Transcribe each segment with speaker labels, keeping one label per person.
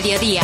Speaker 1: mediodía.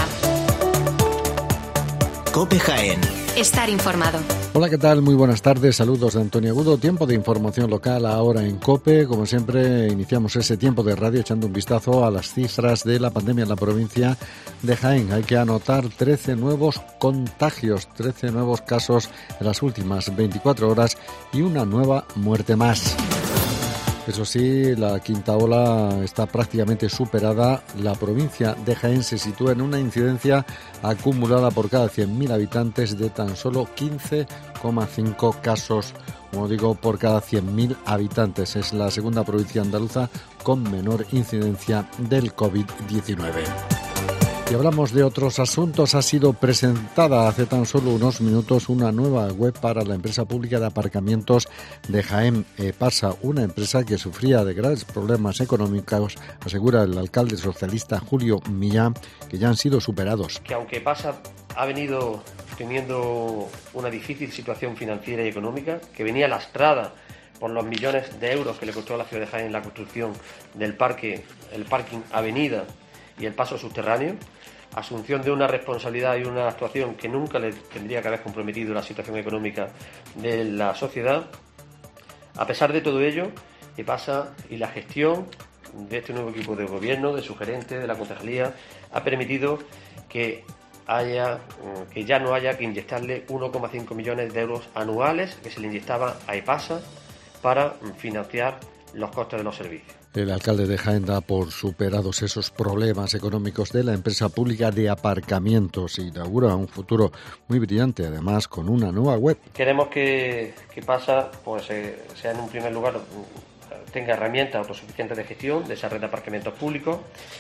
Speaker 2: COPE Jaén.
Speaker 1: Estar informado.
Speaker 3: Hola, ¿qué tal? Muy buenas tardes. Saludos de Antonio Agudo. Tiempo de información local ahora en COPE. Como siempre, iniciamos ese tiempo de radio echando un vistazo a las cifras de la pandemia en la provincia de Jaén. Hay que anotar 13 nuevos contagios, 13 nuevos casos en las últimas 24 horas y una nueva muerte más. Eso sí, la quinta ola está prácticamente superada. La provincia de Jaén se sitúa en una incidencia acumulada por cada 100.000 habitantes de tan solo 15,5 casos, como digo, por cada 100.000 habitantes. Es la segunda provincia andaluza con menor incidencia del COVID-19. Y hablamos de otros asuntos. Ha sido presentada hace tan solo unos minutos una nueva web para la empresa pública de aparcamientos de Jaén, EPASA, una empresa que sufría de graves problemas económicos, asegura el alcalde socialista Julio Millán, que ya han sido superados.
Speaker 4: Que aunque EPASA ha venido teniendo una difícil situación financiera y económica, que venía lastrada por los millones de euros que le costó a la ciudad de Jaén la construcción del parque, el parking Avenida y el paso subterráneo, asunción de una responsabilidad y una actuación que nunca le tendría que haber comprometido la situación económica de la sociedad. A pesar de todo ello, EPASA y la gestión de este nuevo equipo de gobierno, de su gerente, de la concejalía, ha permitido que ya no haya que inyectarle 1,5 millones de euros anuales que se le inyectaba a EPASA para financiar los costes de los servicios.
Speaker 3: El alcalde de Jaén da por superados esos problemas económicos de la empresa pública de aparcamientos e inaugura un futuro muy brillante, además con una nueva web.
Speaker 4: Queremos que EPASA sea en un primer lugar, tenga herramientas autosuficientes de gestión de esa red de aparcamientos públicos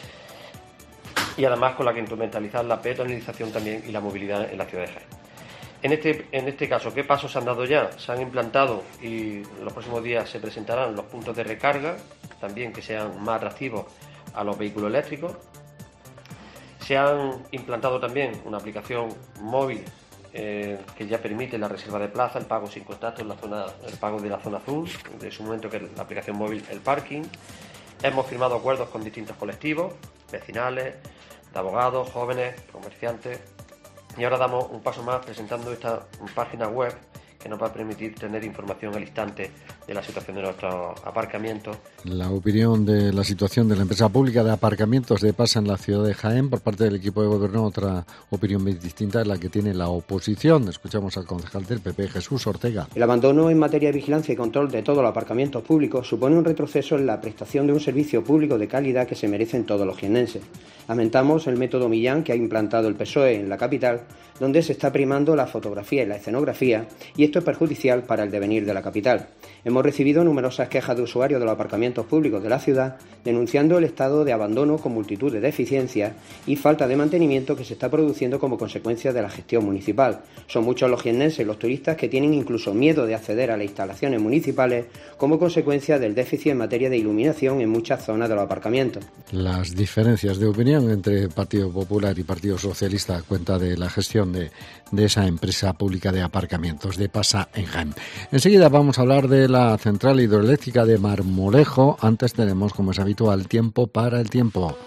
Speaker 4: y además con la que instrumentalizar la peatonalización también y la movilidad en la ciudad de Jaén. En este caso, ¿qué pasos se han dado ya? Se han implantado y en los próximos días se presentarán los puntos de recarga, también que sean más atractivos a los vehículos eléctricos. Se han implantado también una aplicación móvil que ya permite la reserva de plaza, el pago sin contacto en la zona, el pago de la zona azul, de su momento que es la aplicación móvil, el parking. Hemos firmado acuerdos con distintos colectivos, vecinales, de abogados, jóvenes, comerciantes. Y ahora damos un paso más presentando esta página web que nos va a permitir tener información al instante de la situación de nuestros aparcamientos.
Speaker 3: La opinión de la situación de la empresa pública de aparcamientos de EPASA en la ciudad de Jaén por parte del equipo de gobierno, otra opinión muy distinta es la que tiene la oposición. Escuchamos al concejal del PP, Jesús Ortega.
Speaker 5: El abandono en materia de vigilancia y control de todos los aparcamientos públicos supone un retroceso en la prestación de un servicio público de calidad que se merecen todos los jiennenses. Lamentamos el método Millán que ha implantado el PSOE en la capital, donde se está primando la fotografía y la escenografía, y esto es perjudicial para el devenir de la capital. Hemos recibido numerosas quejas de usuarios de los aparcamientos públicos de la ciudad denunciando el estado de abandono con multitud de deficiencias y falta de mantenimiento que se está produciendo como consecuencia de la gestión municipal. Son muchos los jiennenses y los turistas que tienen incluso miedo de acceder a las instalaciones municipales como consecuencia del déficit en materia de iluminación en muchas zonas de los aparcamientos.
Speaker 3: Las diferencias de opinión entre Partido Popular y Partido Socialista a cuenta de la gestión de esa empresa pública de aparcamientos de EPASA en Jaén. Enseguida vamos a hablar de la central hidroeléctrica de Marmolejo. Antes tenemos, como es habitual, tiempo para el tiempo.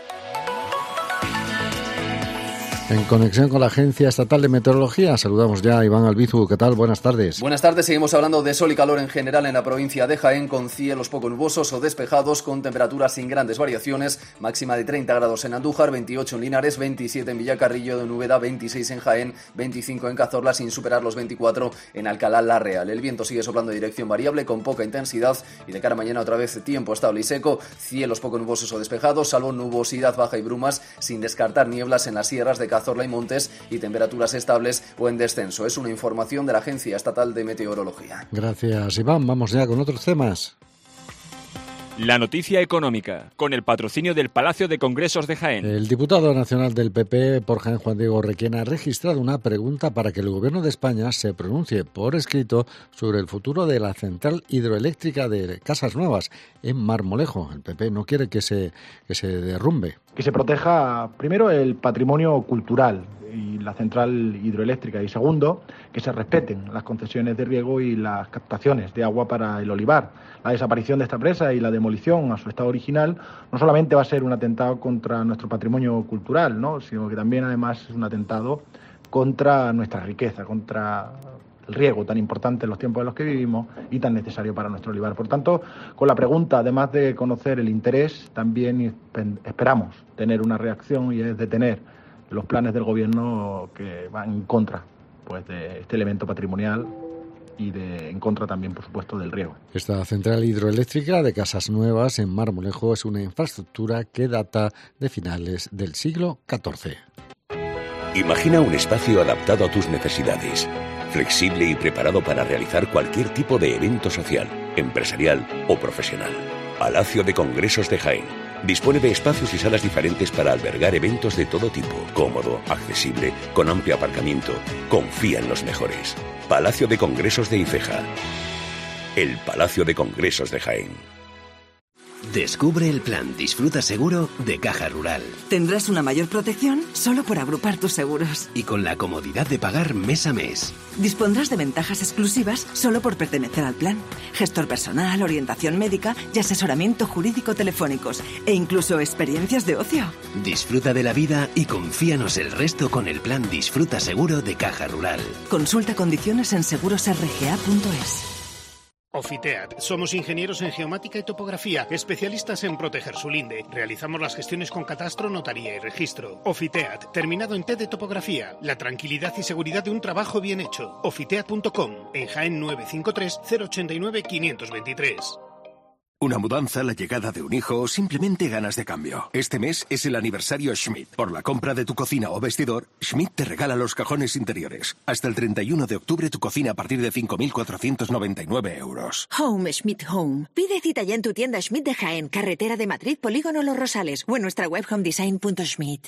Speaker 3: En conexión con la Agencia Estatal de Meteorología, saludamos ya a Iván Albizu. ¿Qué tal? Buenas tardes.
Speaker 6: Buenas tardes. Seguimos hablando de sol y calor en general en la provincia de Jaén, con cielos poco nubosos o despejados, con temperaturas sin grandes variaciones. Máxima de 30 grados en Andújar, 28 en Linares, 27 en Villacarrillo de Úbeda, 26 en Jaén, 25 en Cazorla, sin superar los 24 en Alcalá la Real. El viento sigue soplando de dirección variable, con poca intensidad, y de cara a mañana otra vez tiempo estable y seco. Cielos poco nubosos o despejados, salvo nubosidad baja y brumas, sin descartar nieblas en las sierras de Cazorla y Montes, y temperaturas estables o en descenso. Es una información de la Agencia Estatal de Meteorología.
Speaker 3: Gracias, Iván. Vamos ya con otros temas.
Speaker 7: La noticia económica, con el patrocinio del Palacio de Congresos de Jaén.
Speaker 3: El diputado nacional del PP por Jaén, Juan Diego Requena, ha registrado una pregunta para que el Gobierno de España se pronuncie por escrito sobre el futuro de la central hidroeléctrica de Casas Nuevas en Marmolejo. El PP no quiere que se derrumbe.
Speaker 8: Que se proteja primero el patrimonio cultural.
Speaker 1: y la central hidroeléctrica. Y segundo, que se respeten las concesiones de riego y las captaciones de agua para el olivar. La desaparición de esta presa y la demolición a su estado original no solamente va a ser un atentado contra nuestro patrimonio cultural, ¿no?, sino que también además es un atentado contra nuestra riqueza, contra el riego tan importante en los tiempos en los que vivimos y tan necesario para nuestro olivar. Por tanto, con la pregunta, además de conocer el interés, también esperamos tener una reacción, y es detener los planes del Gobierno que van en contra, pues, de este elemento patrimonial y en contra también, por supuesto, del riego.
Speaker 3: Esta central hidroeléctrica de Casas Nuevas en Marmolejo es una infraestructura que data de finales del siglo XIV.
Speaker 2: Imagina un espacio adaptado a tus necesidades, flexible y preparado para realizar cualquier tipo de evento social, empresarial o profesional. Palacio de Congresos de Jaén. Dispone de espacios y salas diferentes para albergar eventos de todo tipo. Cómodo, accesible, con amplio aparcamiento. Confía en los mejores. Palacio de Congresos de Ifeja. El Palacio de Congresos de Jaén.
Speaker 8: Descubre el plan Disfruta Seguro de Caja Rural.
Speaker 9: Tendrás una mayor protección solo por agrupar tus seguros.
Speaker 8: Y con la comodidad de pagar mes a mes.
Speaker 9: Dispondrás de ventajas exclusivas solo por pertenecer al plan. Gestor personal, orientación médica y asesoramiento jurídico telefónicos. E incluso experiencias de ocio.
Speaker 8: Disfruta de la vida y confíanos el resto con el plan Disfruta Seguro de Caja Rural.
Speaker 9: Consulta condiciones en segurosrga.es.
Speaker 10: Ofiteat. Somos ingenieros en geomática y topografía, especialistas en proteger su linde. Realizamos las gestiones con catastro, notaría y registro. Ofiteat, terminado en T de topografía. La tranquilidad y seguridad de un trabajo bien hecho. Ofiteat.com, en Jaén 953 089 523.
Speaker 11: Una mudanza, la llegada de un hijo o simplemente ganas de cambio. Este mes es el aniversario Schmidt. Por la compra de tu cocina o vestidor, Schmidt te regala los cajones interiores. Hasta el 31 de octubre tu cocina a partir de 5.499 euros.
Speaker 12: Home Schmidt Home. Pide cita ya en tu tienda Schmidt de Jaén, carretera de Madrid, Polígono Los Rosales, o en nuestra web homedesign.schmidt.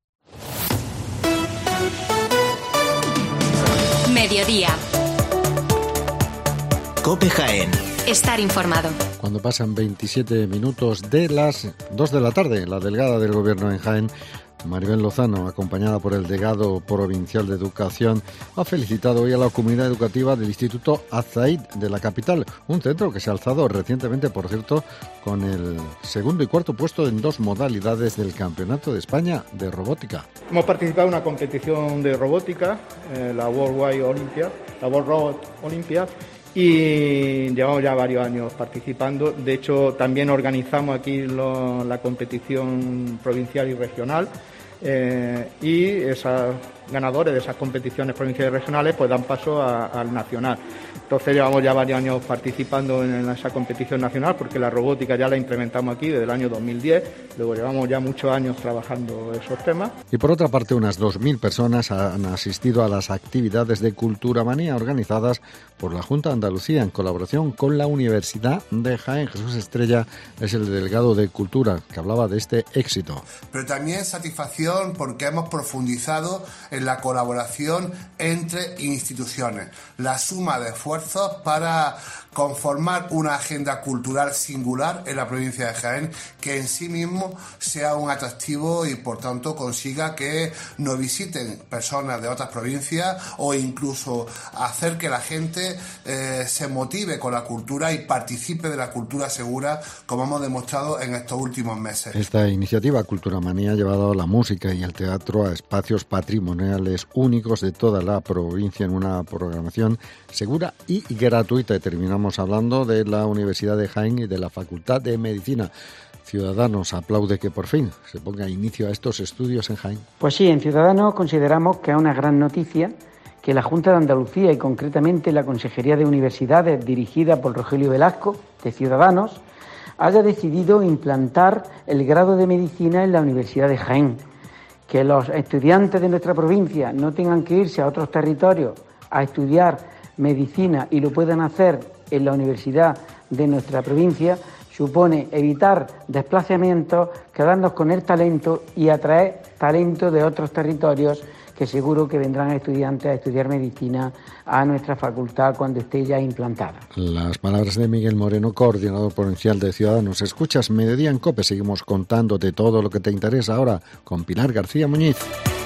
Speaker 13: Mediodía.
Speaker 8: COPE Jaén.
Speaker 13: Estar informado.
Speaker 3: Cuando pasan 27 minutos de las 2 de la tarde, la delegada del Gobierno en Jaén, Maribel Lozano, acompañada por el delegado provincial de Educación, ha felicitado hoy a la comunidad educativa del Instituto Azaid de la capital, un centro que se ha alzado recientemente, por cierto, con el segundo y cuarto puesto en 2 modalidades del Campeonato de España de Robótica.
Speaker 14: Hemos participado en una competición de robótica, la World Robot Olympiad, y llevamos ya varios años participando. De hecho, también organizamos aquí la competición provincial y regional, y esos ganadores de esas competiciones provinciales y regionales pues dan paso al nacional. Entonces llevamos ya varios años participando en esa competición nacional, porque la robótica ya la implementamos aquí desde el año 2010, luego llevamos ya muchos años trabajando esos temas.
Speaker 3: Y por otra parte, unas 2.000 personas han asistido a las actividades de Cultura Manía organizadas por la Junta de Andalucía en colaboración con la Universidad de Jaén. Jesús Estrella es el delegado de Cultura, que hablaba de este éxito.
Speaker 15: Pero también satisfacción porque hemos profundizado en la colaboración entre instituciones, la suma de esfuerzos para conformar una agenda cultural singular en la provincia de Jaén, que en sí mismo sea un atractivo y por tanto consiga que nos visiten personas de otras provincias, o incluso hacer que la gente se motive con la cultura y participe de la cultura segura, como hemos demostrado en estos últimos meses.
Speaker 3: Esta iniciativa Cultura Manía ha llevado la música y el teatro a espacios patrimoniales únicos de toda la provincia en una programación segura y gratuita. Y terminamos hablando de la Universidad de Jaén y de la Facultad de Medicina. Ciudadanos aplaude que por fin se ponga inicio a estos estudios en Jaén.
Speaker 16: Pues sí, en Ciudadanos consideramos que es una gran noticia que la Junta de Andalucía y concretamente la Consejería de Universidades, dirigida por Rogelio Velasco, de Ciudadanos, haya decidido implantar el grado de Medicina en la Universidad de Jaén. Que los estudiantes de nuestra provincia no tengan que irse a otros territorios a estudiar medicina y lo puedan hacer en la universidad de nuestra provincia, supone evitar desplazamientos, quedarnos con el talento y atraer talento de otros territorios, que seguro que vendrán estudiantes a estudiar medicina a nuestra facultad cuando esté ya implantada.
Speaker 3: Las palabras de Miguel Moreno, coordinador provincial de Ciudadanos. Escuchas Mediodía en COPE, seguimos contándote todo lo que te interesa ahora con Pilar García Muñiz.